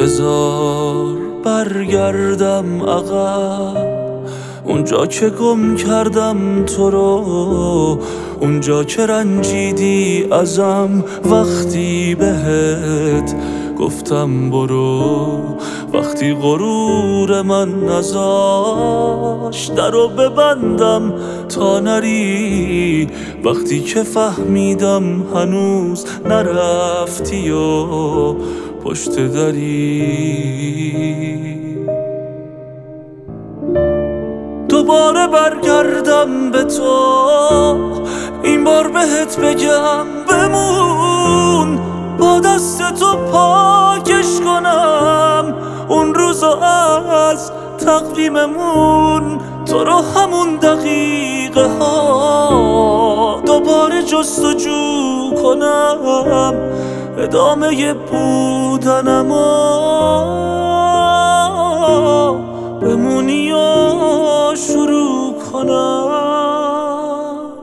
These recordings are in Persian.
بذار برگردم عقب، اونجا که گم کردم تو رو، اونجا که رنجیدی ازم وقتی بهت گفتم برو، وقتی غرور من نذاش درو ببندم تا نری، وقتی که فهمیدم هنوز نرفتی و پشت دری. دوباره برگردم به تو، این بار بهت بگم بمون، با دست تو پاکش کنم اون روزو از تقویممون، تو رو همون دقیقه ها دوباره جستجو کنم، ادامه بودنمو بمونی و شروع کنم.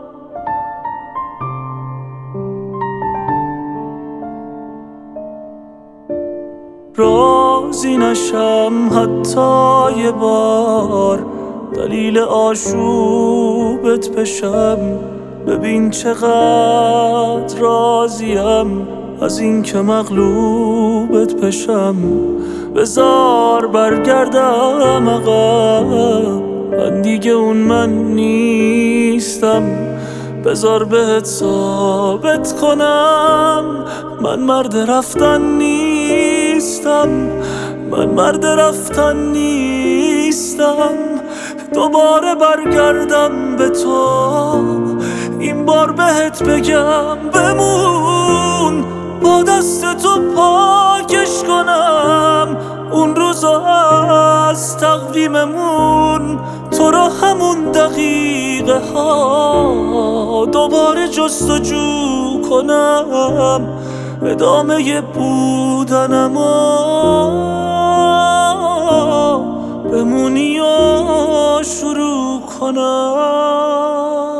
راضی نشم حتی یه بار، دلیل آشوبت بشم، ببین چقدر راضیم از این که مغلوبت بشم. بذار برگردم عقب، من دیگه اون من نیستم، بذار بهت ثابت کنم من مرد رفتن نیستم، من مرد رفتن نیستم. دوباره برگردم به تو، این بار بهت بگم بمون، با دست تو پاکش کنم اون روزو از تقویممون، تو رو همون دقیقه ها دوباره جستجو کنم، ادامه بودنمو بمونی و شروع کنم.